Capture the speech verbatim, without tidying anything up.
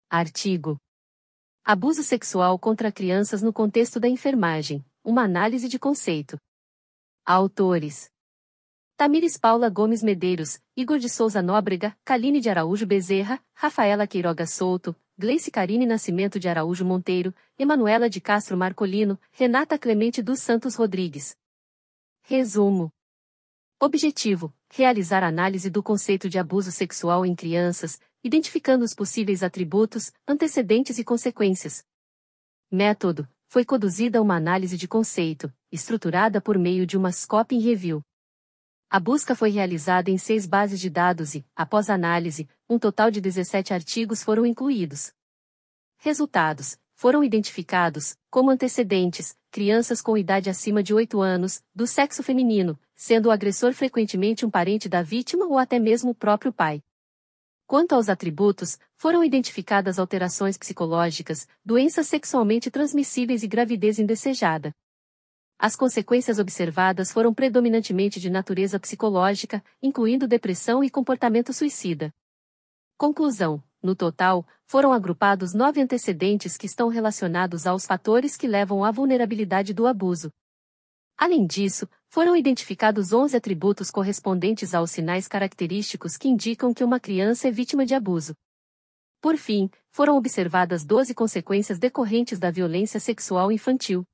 Artigo. Abuso sexual contra crianças no contexto da enfermagem. Uma análise de conceito. Autores: Tamires Paula Gomes Medeiros, Igor de Souza Nóbrega, Caline de Araújo Bezerra, Rafaela Queiroga Souto, Gleice Carine Nascimento de Araújo Monteiro, Emanuela de Castro Marcolino, Renata Clemente dos Santos Rodrigues. Resumo. Objetivo: realizar análise do conceito de abuso sexual em crianças, identificando os possíveis atributos, antecedentes e consequências. Método: foi conduzida uma análise de conceito, estruturada por meio de uma scoping review. A busca foi realizada em seis bases de dados e, após análise, um total de dezessete artigos foram incluídos. Resultados: foram identificados, como antecedentes, crianças com idade acima de oito anos, do sexo feminino, sendo o agressor frequentemente um parente da vítima ou até mesmo o próprio pai. Quanto aos atributos, foram identificadas alterações psicológicas, doenças sexualmente transmissíveis e gravidez indesejada. As consequências observadas foram predominantemente de natureza psicológica, incluindo depressão e comportamento suicida. Conclusão: no total, foram agrupados nove antecedentes que estão relacionados aos fatores que levam à vulnerabilidade do abuso. Além disso, foram identificados onze atributos correspondentes aos sinais característicos que indicam que uma criança é vítima de abuso. Por fim, foram observadas doze consequências decorrentes da violência sexual infantil.